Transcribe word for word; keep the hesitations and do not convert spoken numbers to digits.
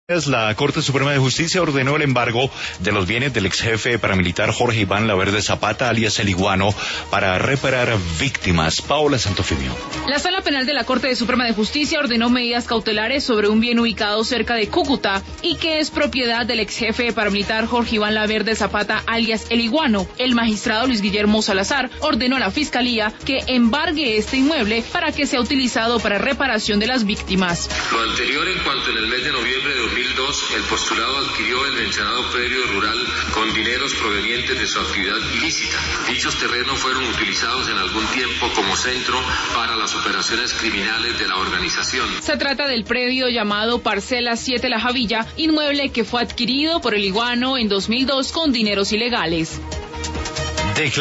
La Corte Suprema de Justicia ordenó el embargo de los bienes del ex jefe paramilitar Jorge Iván Laverde Zapata, alias El Iguano, para reparar víctimas. Paola Santofimio. La Sala Penal de la Corte Suprema de Justicia ordenó medidas cautelares sobre un bien ubicado cerca de Cúcuta y que es propiedad del ex jefe paramilitar Jorge Iván Laverde Zapata, alias El Iguano. El magistrado Luis Guillermo Salazar ordenó a la Fiscalía que embargue este inmueble para que sea utilizado para reparación de las víctimas. Lo anterior en cuanto en el mes de noviembre de dos mil dos el postulado adquirió el mencionado predio rural con dineros provenientes de su actividad ilícita. Dichos terrenos fueron utilizados en algún tiempo como centro para las operaciones criminales de la organización. Se trata del predio llamado Parcela siete La Javilla, inmueble que fue adquirido por El Iguano en dos mil dos con dineros ilegales.